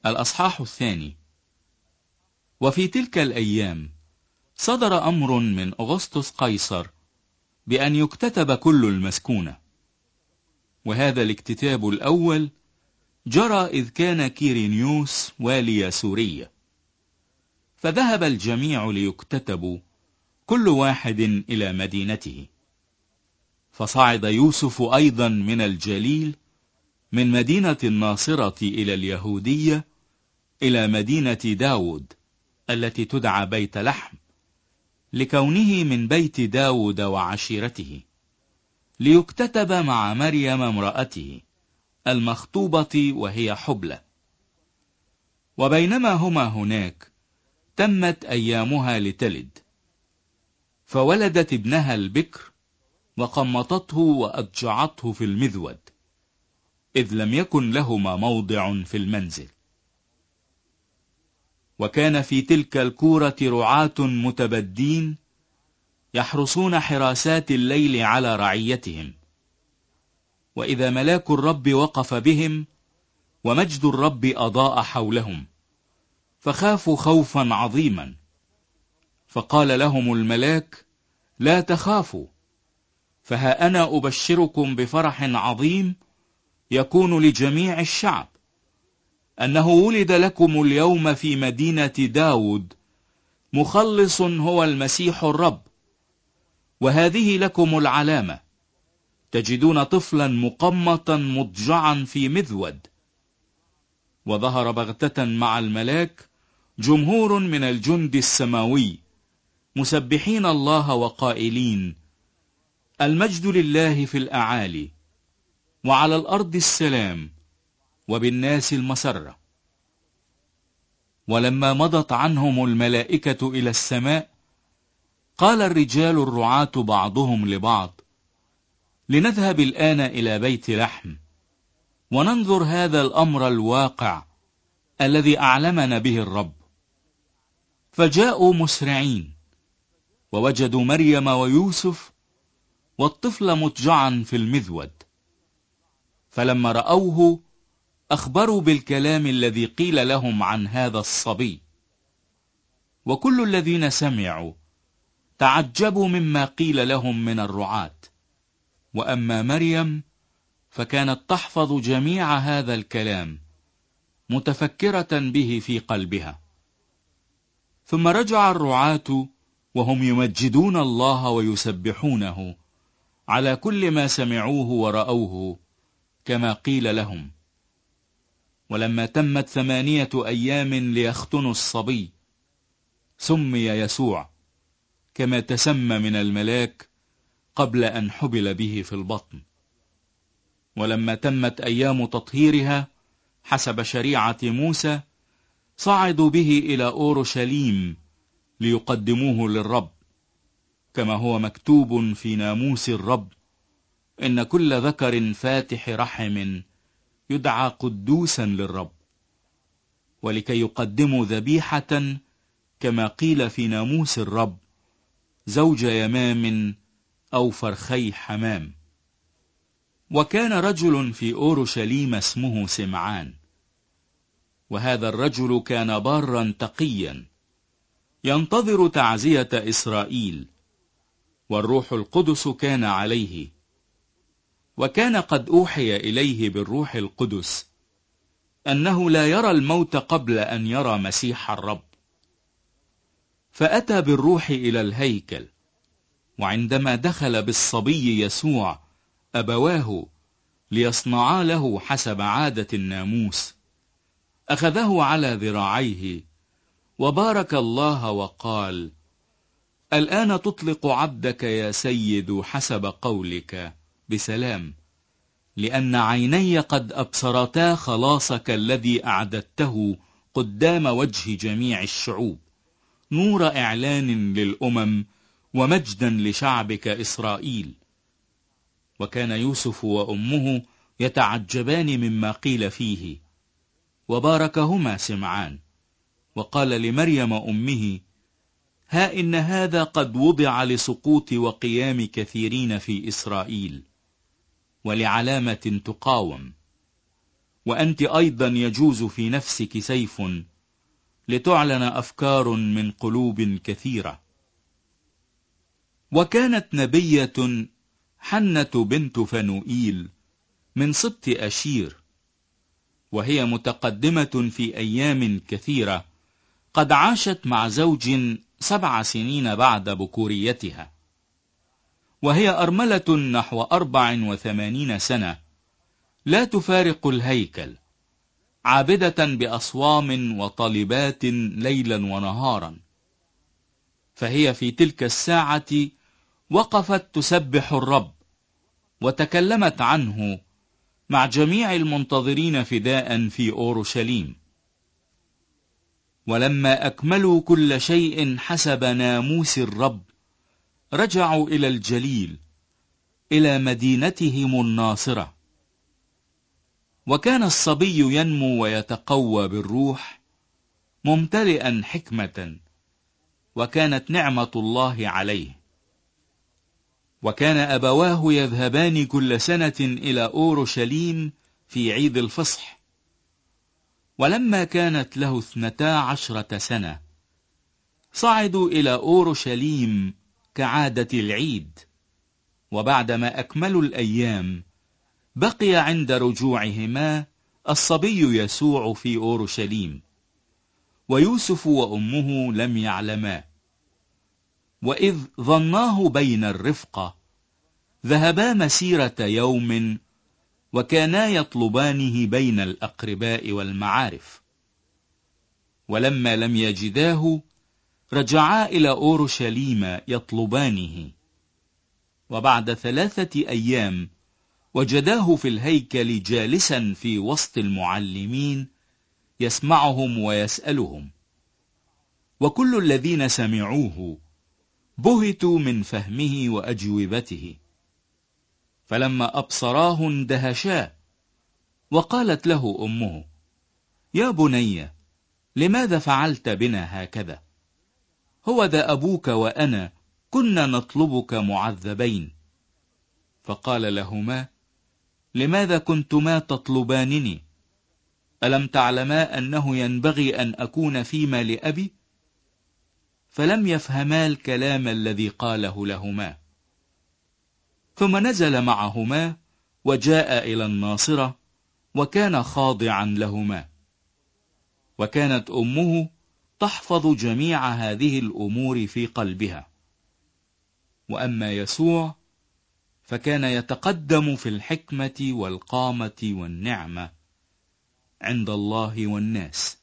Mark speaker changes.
Speaker 1: الأصحاح 2. وفي تلك الأيام صدر أمر من أغسطس قيصر بأن يكتتب كل المسكونة، وهذا الاكتتاب الأول جرى إذ كان كيرينيوس والي سوريا، فذهب الجميع ليكتتبوا كل واحد إلى مدينته. فصعد يوسف أيضا من الجليل من مدينة الناصرة إلى اليهودية إلى مدينة داود التي تدعى بيت لحم، لكونه من بيت داود وعشيرته، ليكتتب مع مريم امرأته المخطوبة وهي حبلى. وبينما هما هناك تمت أيامها لتلد، فولدت ابنها البكر وقمطته وأضجعته في المذود، إذ لم يكن لهما موضع في المنزل. وكان في تلك الكورة رعاة متبدين يحرسون حراسات الليل على رعيتهم. وإذا ملاك الرب وقف بهم ومجد الرب أضاء حولهم، فخافوا خوفا عظيما. فقال لهم الملاك: لا تخافوا، فها أنا أبشركم بفرح عظيم يكون لجميع الشعب، أنه ولد لكم اليوم في مدينة داود مخلص هو المسيح الرب. وهذه لكم العلامة: تجدون طفلا مقمطا مضجعا في مذود. وظهر بغتة مع الملاك جمهور من الجند السماوي مسبحين الله وقائلين: المجد لله في الأعالي، وعلى الأرض السلام، وبالناس المسرة. ولما مضت عنهم الملائكة إلى السماء، قال الرجال الرعاة بعضهم لبعض: لنذهب الآن إلى بيت لحم وننظر هذا الأمر الواقع الذي أعلمنا به الرب. فجاءوا مسرعين، ووجدوا مريم ويوسف والطفل مضجعا في المذود. فلما رأوه أخبروا بالكلام الذي قيل لهم عن هذا الصبي. وكل الذين سمعوا تعجبوا مما قيل لهم من الرعاة. وأما مريم فكانت تحفظ جميع هذا الكلام، متفكرة به في قلبها. ثم رجع الرعاة وهم يمجدون الله ويسبحونه على كل ما سمعوه ورأوه كما قيل لهم. ولما تمت 8 أيام ليختنوا الصبي، سمي يسوع كما تسمى من الملاك قبل أن حبل به في البطن. ولما تمت أيام تطهيرها حسب شريعة موسى، صعدوا به إلى أورشليم ليقدموه للرب، كما هو مكتوب في ناموس الرب: إن كل ذكر فاتح رحم يدعى قدوسا للرب. ولكي يقدموا ذبيحة كما قيل في ناموس الرب: زوج يمام أو فرخي حمام. وكان رجل في أورشليم اسمه سمعان، وهذا الرجل كان بارا تقيا ينتظر تعزية إسرائيل، والروح القدس كان عليه. وكان قد أوحي إليه بالروح القدس أنه لا يرى الموت قبل أن يرى مسيح الرب. فأتى بالروح إلى الهيكل، وعندما دخل بالصبي يسوع أبواه ليصنعا له حسب عادة الناموس، أخذه على ذراعيه وبارك الله وقال: الآن تطلق عبدك يا سيد حسب قولك بسلام، لأن عيني قد أبصرتا خلاصك الذي أعددته قدام وجه جميع الشعوب، نور إعلان للأمم ومجدا لشعبك إسرائيل. وكان يوسف وأمه يتعجبان مما قيل فيه، وباركهما سمعان. وقال لمريم أمه: ها إن هذا قد وضع لسقوط وقيام كثيرين في إسرائيل، ولعلامة تقاوم، وأنت أيضا يجوز في نفسك سيف لتعلن أفكار من قلوب كثيرة. وكانت نبية حنة بنت فنوئيل من سبط أشير، وهي متقدمة في أيام كثيرة، قد عاشت مع زوج 7 سنين بعد بكوريتها، وهي أرملة نحو 84 سنة، لا تفارق الهيكل، عابدة بأصوام وطالبات ليلا ونهارا. فهي في تلك الساعة وقفت تسبح الرب، وتكلمت عنه مع جميع المنتظرين فداء في أورشليم. ولما أكملوا كل شيء حسب ناموس الرب، رجعوا إلى الجليل، إلى مدينتهم الناصرة. وكان الصبي ينمو ويتقوى بالروح، ممتلئا حكمة، وكانت نعمة الله عليه. وكان أبواه يذهبان كل سنة إلى أورشليم في عيد الفصح. ولما كانت له 12 سنة، صعدوا إلى أورشليم كعادة العيد. وبعدما أكملوا الأيام، بقي عند رجوعهما الصبي يسوع في أورشليم، ويوسف وأمه لم يعلما. وإذ ظناه بين الرفقة، ذهبا مسيرة يوم، وكانا يطلبانه بين الأقرباء والمعارف. ولما لم يجداه، رجعا إلى أورشليم يطلبانه. وبعد 3 أيام وجداه في الهيكل جالسا في وسط المعلمين، يسمعهم ويسألهم. وكل الذين سمعوه بهتوا من فهمه وأجوبته. فلما أبصراه اندهشا. وقالت له أمه: يا بني، لماذا فعلت بنا هكذا؟ هو ذا أبوك وأنا كنا نطلبك معذبين. فقال لهما: لماذا كنتما تطلبانني؟ ألم تعلما أنه ينبغي أن أكون فيما لأبي؟ فلم يفهما الكلام الذي قاله لهما. ثم نزل معهما وجاء إلى الناصرة، وكان خاضعا لهما. وكانت أمه تحفظ جميع هذه الأمور في قلبها. وأما يسوع فكان يتقدم في الحكمة والقامة والنعمة عند الله والناس.